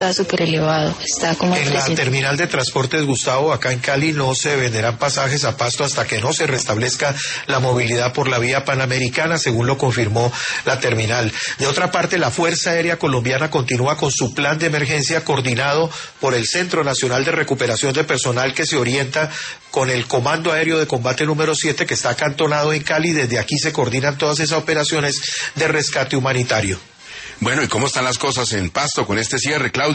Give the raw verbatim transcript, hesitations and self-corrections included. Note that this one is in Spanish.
está súper elevado, está como... En la terminal de transportes, Gustavo, acá en Cali no se venderán pasajes a Pasto hasta que no se restablezca la movilidad por la vía panamericana, según lo confirmó la terminal. De otra parte, la Fuerza Aérea Colombiana continúa con su plan de emergencia coordinado por el Centro Nacional de Recuperación de Personal, que se orienta con el Comando Aéreo de Combate número siete, que está acantonado en Cali. Desde aquí se coordinan todas esas operaciones de rescate humanitario. Bueno, ¿y cómo están las cosas en Pasto con este cierre, Claudia?